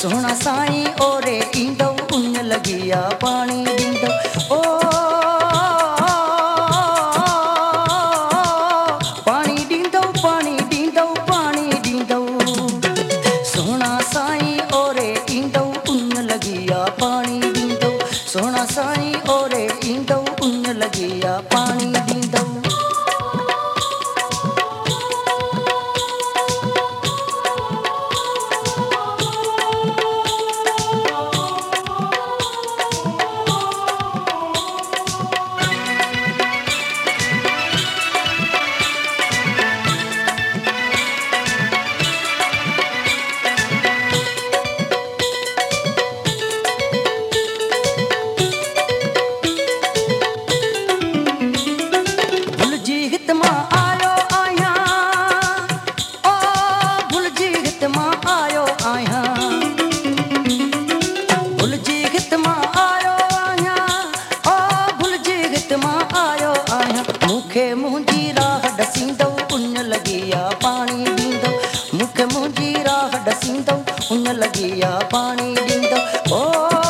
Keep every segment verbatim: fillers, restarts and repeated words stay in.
सोना साईं ओरे ईंदो उन लगिया पानी ॾींदो ओ पानी ॾींदो पानी ॾींदो पानी ॾींदो सोना साईं ओरे ईंदो उन लगिया पानी ॾींदो सोना साईं ओरे ईंदो उन लगिया पानी ॾींदो मुखे मुंहिंजी राह ॾसींदो उन लगिया पानी ॾींदो मुखे मुंहिंजी राह ॾसींदो उन लगिया पानी ॾींदो ओ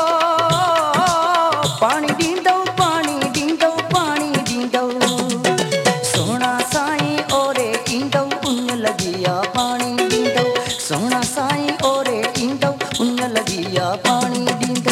पानी ॾींदो पानी ॾींदो पानी ॾींदो सोना साईं ओरे ईंदो उन लगिया पानी ॾींदो सोना साईं ओरे ईंदो उन लगिया पानी ॾींदो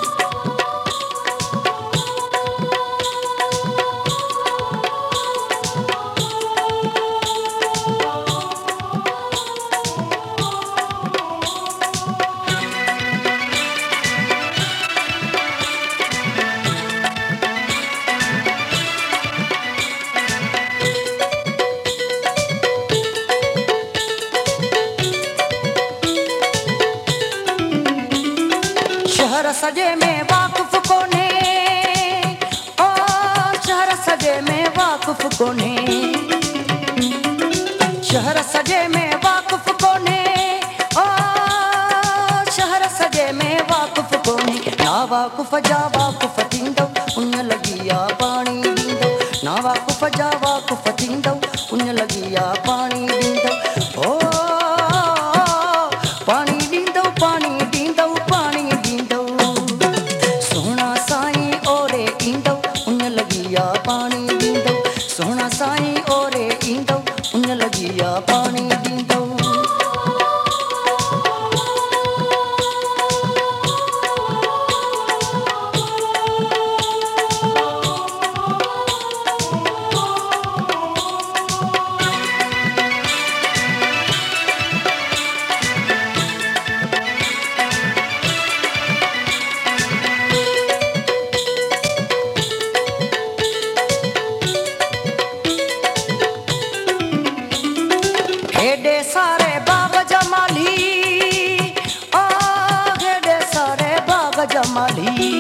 शहर सजे में वाक़ुफ़ कोने ओ शहर सजे में वाक़ुफ़ कोने शहर सजे में वाक़ुफ़ कोने ओ शहर सजे में वाक़ुफ़ कोने ना वाक़ुफ़ जा वाक़ुफ़ थींदो उन लगिया पानी ॾींदो ना वाक़ुफ़ जा वाक़ुफ़ थींदो उन लगिया पानी ॾींदो ओ पानी ॾींदो पानी ॾींदो पानी ॾींदो सोना साईं ओरे ईंदो उन लगिया पानी ॾींदो सोना साईं ओरे ईंदो उन लगिया पानी ॾींदो हेॾे सारे बाग जमाली ओ हेॾे सारे बाग जमाली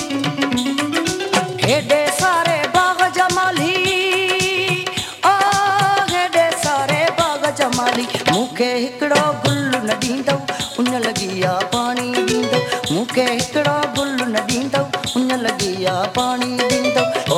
हेॾे सारे बाग जमाली ओ हेॾे सारे बाग जमाली मूंखे हिकिड़ो गुल न ॾींदो उन लगिया पानी ॾींदो मूंखे हिकिड़ो गुल न ॾींदो उन लगिया पानी ॾींदो ओ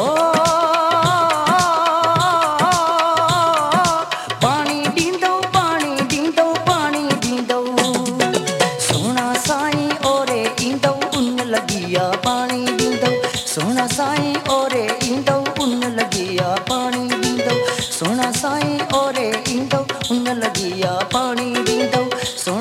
पानी ॾींदो सोना साईं ओरे ईंदो उन लगिया पानी ॾींदो सोना साईं ओरे ईंदो उन लगिया पानी ॾींदो।